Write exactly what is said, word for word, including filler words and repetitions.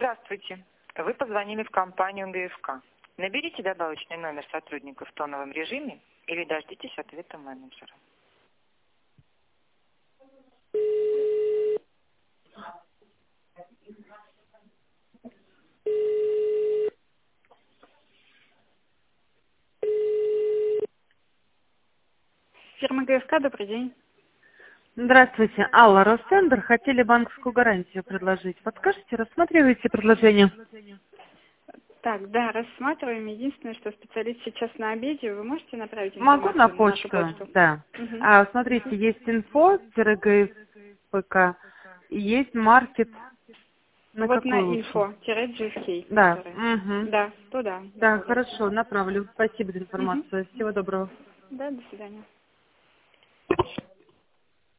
Здравствуйте. Вы позвонили в компанию ГФК. Наберите добавочный номер сотрудника в тоновом режиме или дождитесь ответа менеджера. Фирма ГФК, добрый день. Здравствуйте. Алла, Ростендер. Хотели банковскую гарантию предложить. Подскажите, рассматриваете предложение? Так, да, рассматриваем. Единственное, что специалист сейчас на обеде. Вы можете направить Могу на информацию на нашу почту? почту? Да. Мгм. А, смотрите, есть инфо, ГФК, и есть маркет. На Вот на какую лучше? info-джи эф кей, Да. который. Угу. Да, туда Да, направляйте. хорошо, направлю. Спасибо за Мгм. информацию. Всего доброго. Да, до свидания.